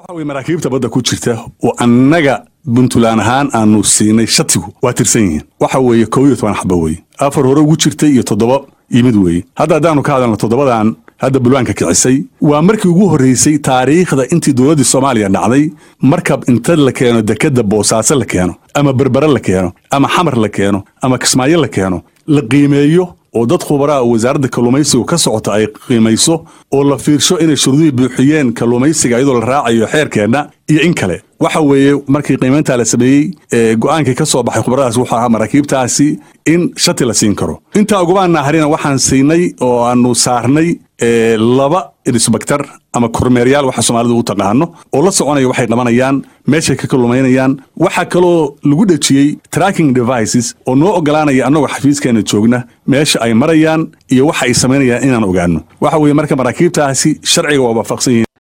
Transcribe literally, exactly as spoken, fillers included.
waxa way maraakiibta badda ku jirta oo annaga Puntland ahaan aanu siinay shatigu waa tirsan yihiin waxa weeye kow iyo toban xabo weeye afar hore ugu jirtay iyo toddoba yimid weeye hadda haddaanu ka hadalno toddobadan hadda bulwaanka kicisay waa markii ugu horeysay taariikhda intii dawladda Soomaaliya dhacday markab inta la keeno dekada Boosaaso la keeno ama Berbera la keeno ama Xamar la keeno ama Kismaayo la keeno la qiimeeyo oo dad khubara wasaaradda kalluumaysiga ka socota ay qiimayso oo la fiirsho inay shuruudo buuxiyeen kalluumaysiga iyadoo la raacayo xeerkeena iyo in kale waxa weeye markii qiimaynta la sameeyay ee go'aankii ka soo baxay khubaradaas waxa ahaa maraakiibtaasi in shati la siin karo inta ugu baan naharina waxaan siinay oo aanu saarnay ee laba inspector ama kormeeryaal waxa Soomaalidu u taqaano oo la soconaya waxay qabanayaan meesha ka kalluumaynayaan waxa kale lagu dhajiyay tracking devices oo noo ogolaanaya annagu xafiiskeena joogna meesha ay marayaan iyo waxa ay sameynayaan inaan ogaano waxa weeye marka maraakiibtaasi sharciga waa waafaqsan